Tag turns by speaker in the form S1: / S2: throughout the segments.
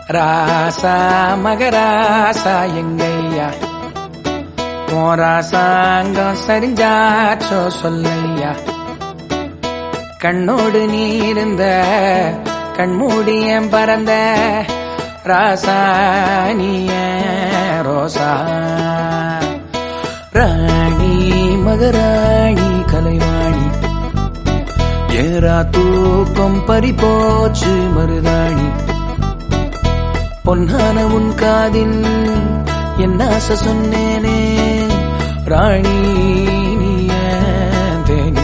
S1: ராசா மகராசா எங்கையா போராசாங்கம் சரிஞ்சாச்சோ சொல்லையா. கண்ணோடு நீ இருந்த கண்மூடியம் பறந்த ராசா நீய ரோசா. ராணி மகராணி கலைவாணி ஏரா தூக்கம் பறிபோச்சு மருதாணி. பொன்னான உன் காதில் என்ன ஆசை சொன்னேனே ராணி நீய தேனி.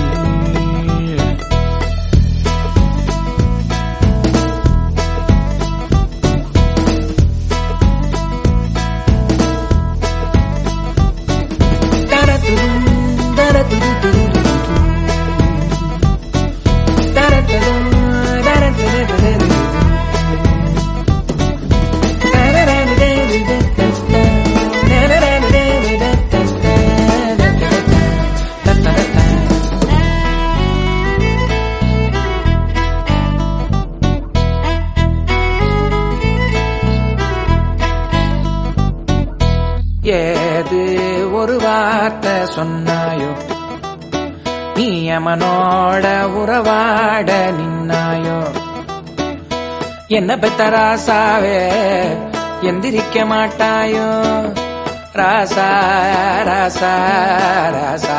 S1: ஏது ஒரு வார்த்தை சொன்னாயோ நீ அமனோட உறவாட நின்னாயோ. என்ன பெத்த ராசாவே எந்திரிக்க மாட்டாயோ ராசா ராசா ராசா.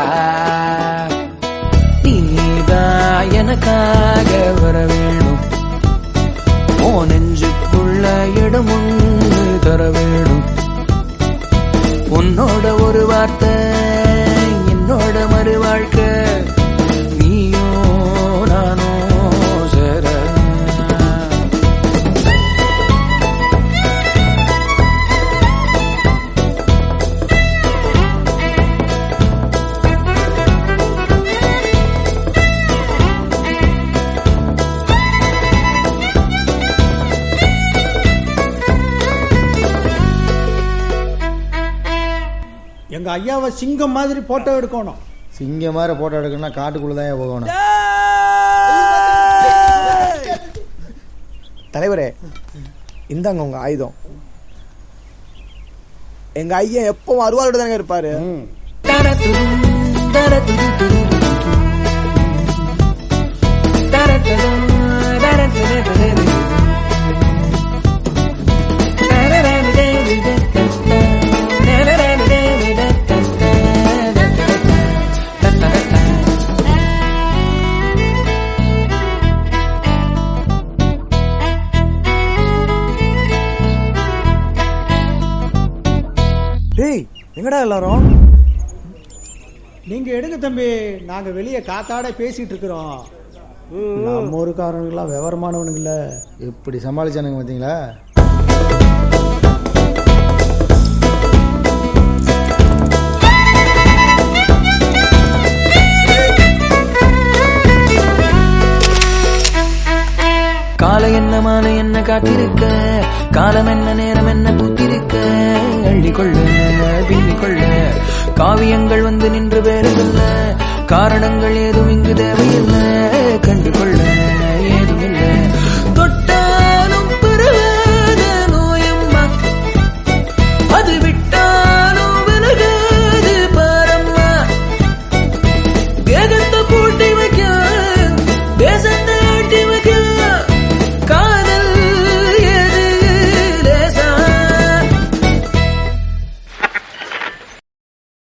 S1: நீதான் எனக்காக வர வேணும் ஓ நெஞ்சுக்குள்ள இடம் ஒன்று தர வேணும். உன்னோட ஒரு வார்த்தை என்னோட மறு வாழ்க்கை நீயோ நானோ சேர.
S2: எங்க ஐயாவை சிங்கம் மாதிரி போட்டோ எடுக்கணும்.
S3: சிங்கம் மாதிரி போட்டோ எடுக்கணும்னா காட்டுக்குள்ளதான் போகணும்.
S4: தலைவரே இந்தாங்க உங்க ஆயுதம். எங்க ஐயா எப்பவும் அருவாளோட தானே இருப்பாரு. எங்கடா எல்லாரும்?
S2: நீங்க எடுங்க தம்பி, நாங்க வெளியே காத்தாட பேசிட்டு இருக்கிறோம்.
S3: நம்ம ஊருக்காரனுங்களாம் விவரமானவனுங்கள எப்படி சமாளிச்சானுங்க பார்த்தீங்களா?
S1: காலை என்ன மாலை என்ன காத்திருக்க, காலம் என்ன நேரம் என்ன பூத்திருக்க. அள்ளிக்கொள்ள பின்னிக்கொள்ள காவியங்கள் வந்து நின்று வேறு சொல்ல, காரணங்கள் ஏதும் இங்கு தேவையில்லை கண்டுகொள்ள.